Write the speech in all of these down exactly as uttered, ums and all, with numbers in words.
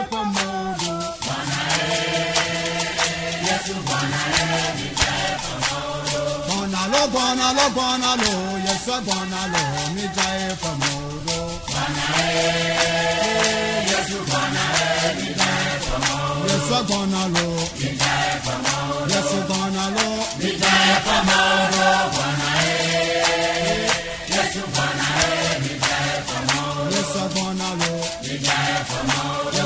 Bonalo, bonalo, yes, bonalo, me die for modo. Yes, bonalo, me die for modo. Yes, bonalo, me die for modo. Yes, bonalo, me die for modo. Yes, bonalo, me die for modo. Yes, bonalo, me die for modo. Yes, bonalo, me die for modo.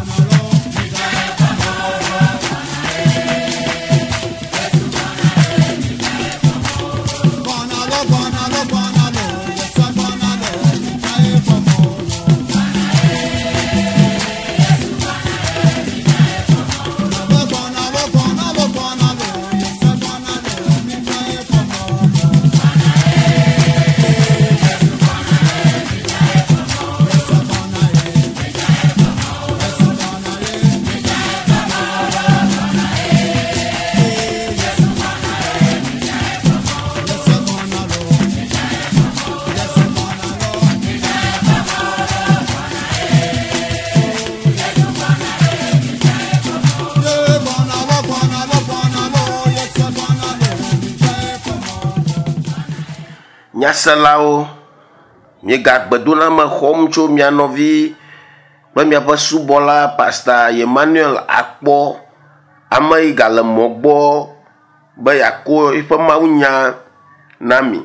Nyaselawo miegagbedola me xɔm tso mia nɔvi kple miaƒe subɔla pastor Emmanuel Akpɔ, ame yi gale mɔ gbɔ be yakɔ ife mawunya na mi.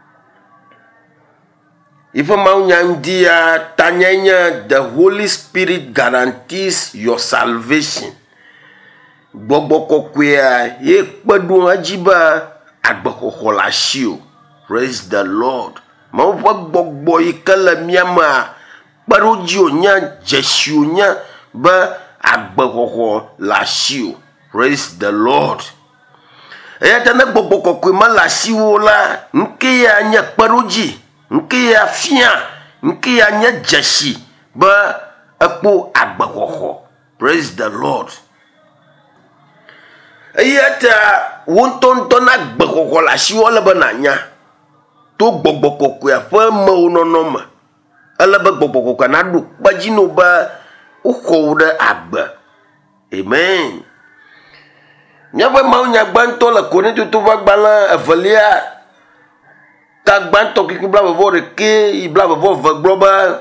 Ife mawunya ŋdia tanya nye the Holy Spirit guarantees your salvation. Gbɔgbɔ kɔkɔea ye kpe ɖo edzi be agbexɔxɔ le asi o. Praise the Lord. Mawu ƒe gbɔgbɔ yi ke le miamea kpeɖodzi wònya dzesi wònya be agbexɔxɔ le asi o. Praise the Lord. Eya ta ne gbɔgbɔ kɔkɔe me le asiwo la, nke ya nye kpeɖodzi, nke ya fia, nke ya nye dzesi be ekpo agbexɔxɔ. Praise the Lord. Eya ta wo ŋutɔ na agbexɔxɔ le asiwo le be nanya. To gbɔgbɔ kɔkɔe ƒe mewo nɔnɔ me, ele be gbɔgbɔ kɔkɔe na ɖo kpedzi no be woxɔ wo ɖe agbe. Amen. Míaƒe mawunya gbãtɔ le Korintoto ƒe agbalẽ evelia ta gbãtɔ kikli blaeve ɖeke yi blaeve eve gblɔ be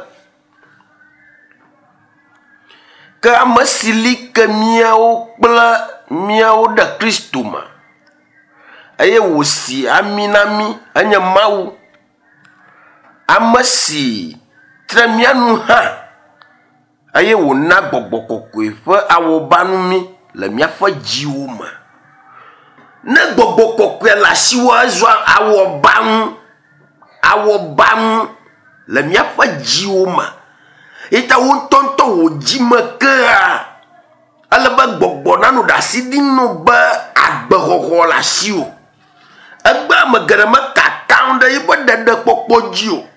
ke ame si li ke míawo kple míawo ɖe Kristo me eye wòsi ami na mi enye Mawu, ame si tre mia nu hã eye wòna gbɔgbɔ kɔkɔe ƒe awɔbanu mi le míaƒe dziwo me. Ne gbɔgbɔ kɔkɔe le asiwo ezɔ awɔbanu awɔbanu le míaƒe dziwo me, eta wo ŋutɔŋutɔ wò dzi me kea ele be gbɔgbɔ nanu ɖe asi ɖim no be agbexɔxɔ le asiwo. Egbe ame geɖe me kakaŋ ɖe yiƒe ɖeɖe kpɔkpɔ dzi o.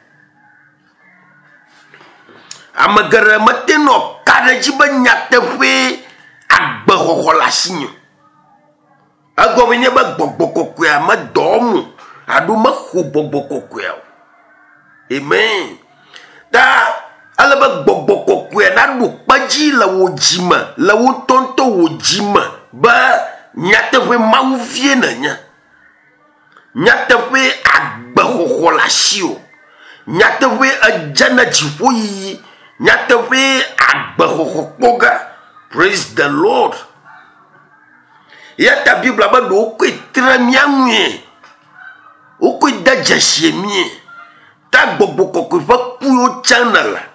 Ame geɖe mete nɔ ka ɖe dzi be nyateƒe agbexɔxɔ le asinye. Egɔme nye be gbɔgbɔ kɔkɔea medɔ wɔm o, aɖo mexɔ gbɔgbɔ kɔkɔea o. Amen. Ta ale be gbɔgbɔ kɔkɔea naɖo kpedzi le wo dzime, le wo ŋutɔŋutɔ wo dzime be nyateƒe Mawu vie nenye. Nyateƒe agbexɔxɔ le asiwo, nyateƒe edze na dziƒo yiyi, nyateƒe agbexɔxɔ kpɔga. Praise the Lord. Ya ta Biblia be ɖo wokɔe tre mia ŋue, wokɔe de dzesie mie, ta gbɔgbɔ kɔkɔe ƒe kuwo tsana la.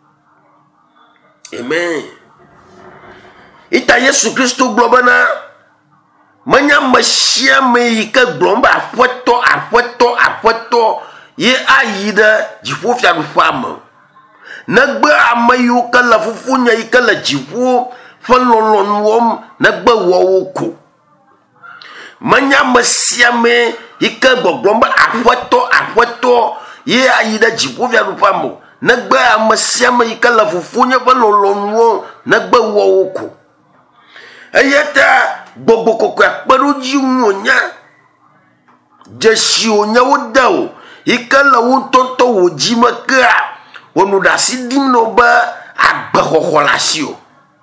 Amen. Ita Yesu Kristo gblɔ bena menya ame sia ame yi ke gblɔm be aƒetɔ aƒetɔ aƒetɔ ye ayi ɖe dziƒofiaɖuƒea me, negbe ame yiwo ke le fofonye yi ke le dziƒo ƒe lɔlɔ̃nu wɔm negbe wɔwo ko. Menya ame sia ame yi ke gbɔgblɔm be aƒetɔ aƒetɔ ye ayi ɖe dziƒofiaɖuƒea me, negbe ame sia ame yi ke le fofonye ƒe lɔlɔ̃nu wɔm negbe wɔwo ko. Eya ta gbɔgbɔ kɔkɔe akpeɖodzi ŋu wònya, dzesi wònya wode o, yi ke le wo ŋutɔŋutɔ wò dzi me kea wònɔ ɖe asi ɖim no be agbexɔxɔ le asi o.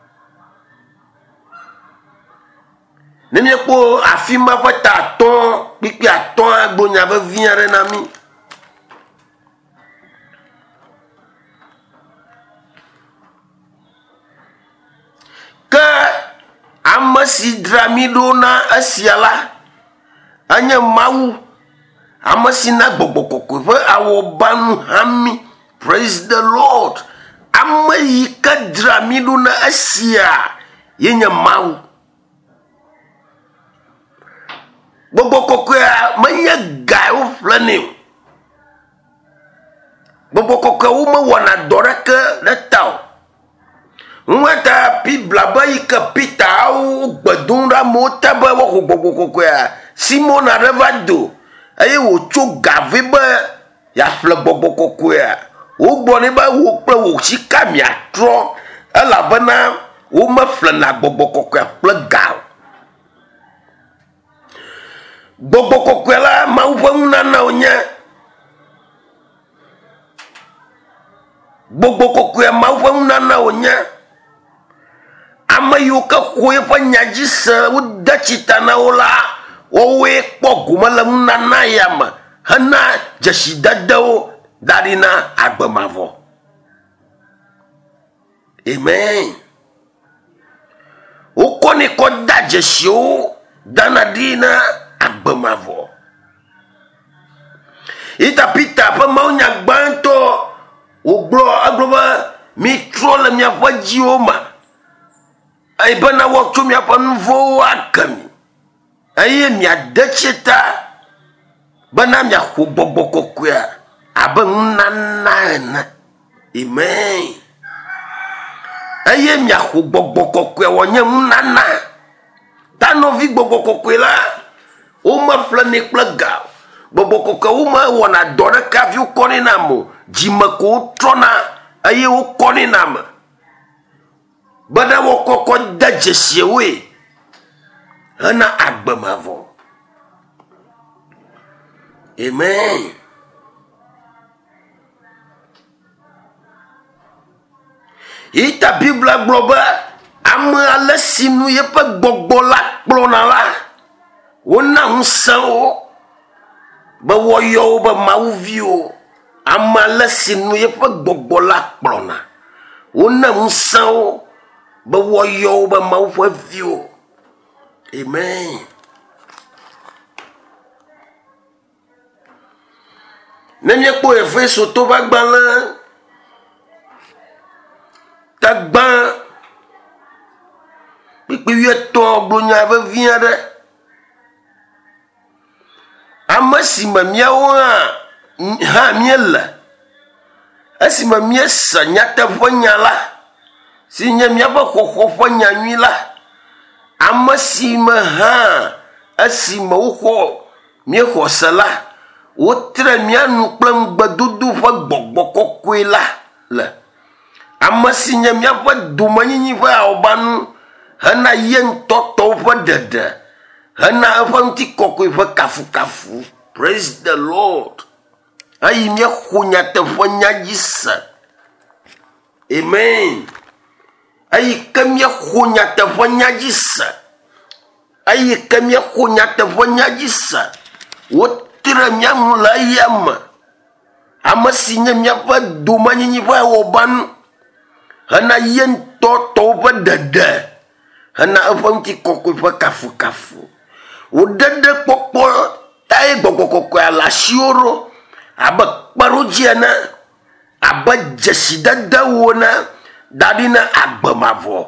ne miekpo afi ma ƒe ta atɔ̃ kpikpi atɔ̃ agbo nya vevi aɖe na mi. Ke ame si dzra mi ɖo na esia la enye Mawu, ame si na gbɔgbɔ kɔkɔe ƒe awɔbanu hã mi. Praise the Lord. Ame yi ke dzra mi ɖo na esia yenye Mawu. Gbɔgbɔ kɔkɔea menye gawo ƒle nɛ o. Gbɔgbɔ kɔkɔewo mewɔna dɔ ɖeke ɖe ta o. Ŋuta Bibla be yi ke Peterwo gbedom ɖe amewo te be woaxɔ gbɔgbɔ kɔkɔea, Simon aɖe va do eye wòtso gave be yeaƒle gbɔgbɔ kɔkɔea. Wogblɔ nɛ be wo kple wò sika miatrɔ elabena womeƒlena gbɔgbɔ kɔkɔea kple ga o. Gbɔgbɔ kɔkɔe la Mawu ƒe nunanawo nye. Gbɔgbɔ kɔkɔe Mawu ƒe nunanawo nye. Ame yiwo ke xɔ eƒe nya dzi se wode tsita na wo la, wowoe kpɔ gome le nunana ya me hena dzesidedewo da ɖi na agbemavɔ. Amen. Wokɔnɛ kɔ da dzesiwo dana ɖi na agbemavɔ. Ita Peter ƒe mawunya gbãtɔ wògblɔ egblɔ be mitrɔ le miaƒe dziwo me eye bena woatso miaƒe nu vɔ̃wo ake mi eye miade tsita bena miaxɔ gbɔgbɔ kɔkɔea abe nunana ene. Amen. Eye miaxɔ gbɔgbɔ kɔkɔea wònye nunana. Ta nɔvi gbɔgbɔ kɔkɔe la womeƒle nɛ kple ga o. Gbɔgbɔ kɔkɔe womewɔna dɔ ɖeke hafi wokɔnɛ na me o. Dzime ko wotrɔna eye wokɔnɛ na me bena wokɔkɔ de dzesiewoe hena agbemavɔ. Amen. Ita Bibla gblɔ be ame ale si nu yeƒe gbɔgbɔ la kplɔna la, wona ŋusẽ wo be woayɔ wo be mawuviwo. Ame ale si nu yeƒe gbɔgbɔ la kplɔna, wona ŋusẽ wo be woayɔ wo be Mawu ƒe viwo. Amen. Ne miekpɔ Efeso to ƒe agbalẽ te gbã kpikpi wuietɔ̃ gblɔ nya vevi aɖe. Ame si me míawo hã hã míele esime míese nyateƒe nya la si nye míaƒe xɔxɔ ƒe nyanyui la, ame si me hã esime woxɔ míexɔ se la wotre míanu kple ŋugbedodo ƒe gbɔgbɔ kɔkɔe la le. Ame si nye míaƒe domenyinyi ƒe awɔbanu hena ye ŋutɔ tɔwo ƒe ɖeɖe hena eƒe ŋutikɔkɔe ƒe kafukafu. Praise the Lord. Eyi míexɔ nyateƒe nya dzi se. Amen. Eyi ke míexɔ nyateƒe nya dzi se. Eyi ke míexɔ nyateƒe nya dzi se. Wotre míanu le eya me. Ame si nye míaƒe domenyinyi ƒe awɔbanu hena ye ŋutɔ tɔwo ƒe ɖeɖe hena eƒe ŋutikɔkɔe ƒe kafukafu. Wòɖeɖe kpɔkpɔ tae gbɔgbɔ kɔkɔe le asiwo ɖo abe kpeɖodzi ene, abe dzesidedewo ene da ɖi na agbemavɔ.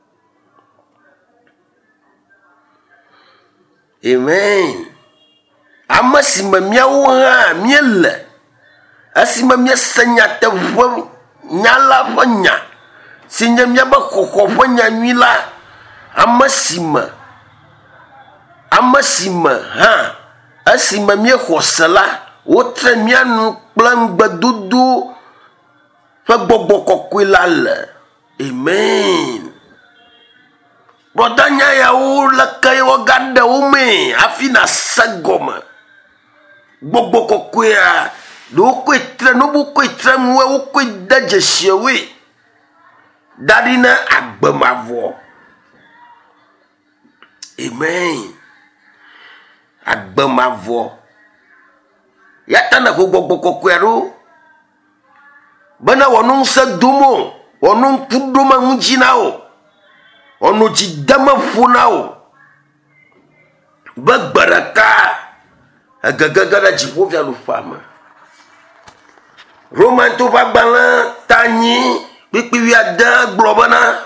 Amen. Ame si me míawo hã míele esime míese nyateƒe nya la ƒe nya si nye míabe xɔxɔ ƒe nyanyui la, ame si me ame si me hã esime míexɔ se la wotre míanu kple ŋugbedodo ƒe gbɔgbɔ kɔkɔe la le. Amen. Brɔdanya yawo leke wogaɖe wo mee hafi nase gɔme. Gbɔgbɔ kɔkɔea ɖewo koe tre no koe tre ŋue wokoe de dzesiewoe da ɖi na agbemavɔ. Amen. Agbe mavo. Ya tana ko gbogbo kokwero. Bana wonun se dumo, wonun kudoma mujinao. Ono jidama funao. Ba baraka. Agagagara jipo via lu fama. Roman to ba balan tanyi, pipi wi ada globana.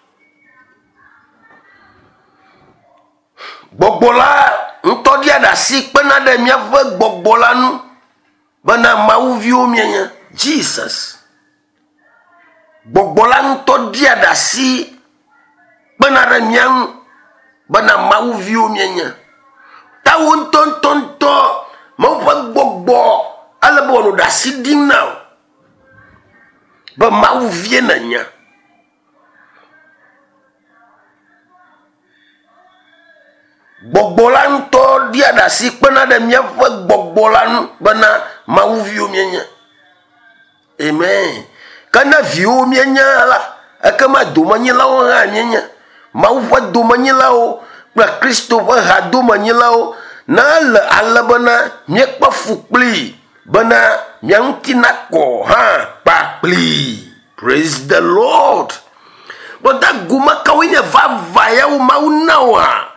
Gbogbola nto dia da si pena de mia ve gbogbola nu. Bana mawu vi o mienya Jesus. Gbogbola nto dia da si pena de mia bana mawu vi o mienya. Ta won ton ton to mo fa gbogbo ala bo no da si din now. Ba mawu vi na nya. Gbogbola nto dia da si pena de mia fa gbogbola nu bana mawu vi o mienya. Amen. Kana vi o mienya la akama do manyi la o ha mienya. Mawu fa do manyi la o pra Kristo fa ha do manyi la o na la ala bana mie pa fukli bana miantina ko ha pa pli. Praise the Lord. But that guma kawinya va vaya o mawu na wa.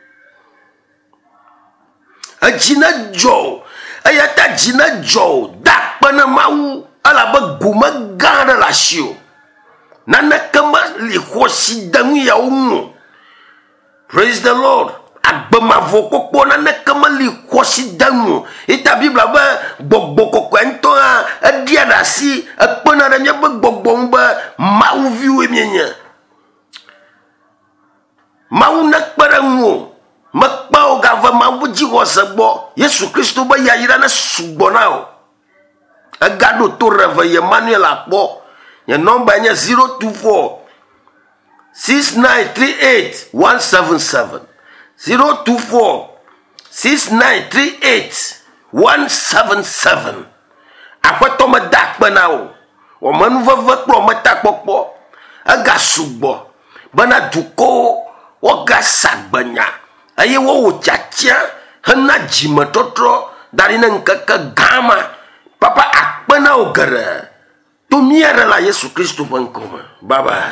A jina jo ayata jina jo da pana mau ala ba guma gada la shio nana kama li khosi dangu ya umu. Praise the Lord. Agba mavoko ko nana kama li khosi dangu ita bibla ba gbogbo ko kwento a dia da si a pona da nya ba gbogbo ba mau viwe mienya mau nak parangu makpao gava mambuji wasabo Yesu Kristo ba yayira na subonao agado to reva Emmanuel akpo ya number nya zero two four six nine three eight one seven seven zero two four six nine three eight one seven seven akwato madakpa nao o manu vava kro matakpopo aga subo bana duko oga sagbanya aye wo chacha hana jima totro dari nan kaka gama papa akpana ogara to miara la Yesu Kristo bankoma. Bye bye.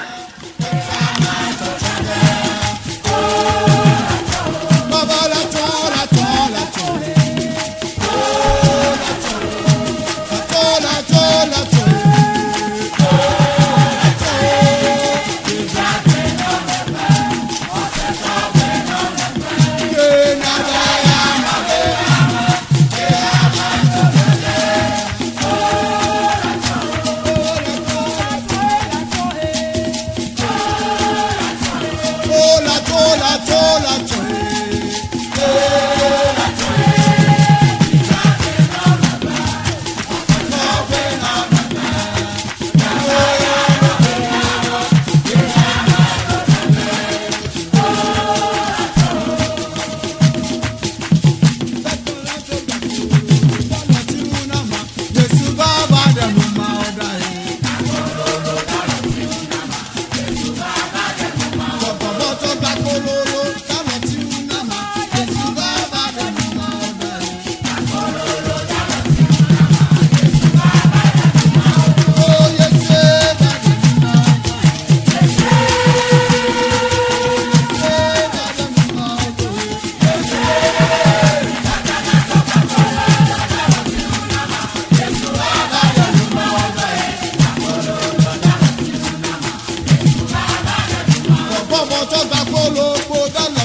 Bọ́bọ̀ tó gbà kó ló kó dáná.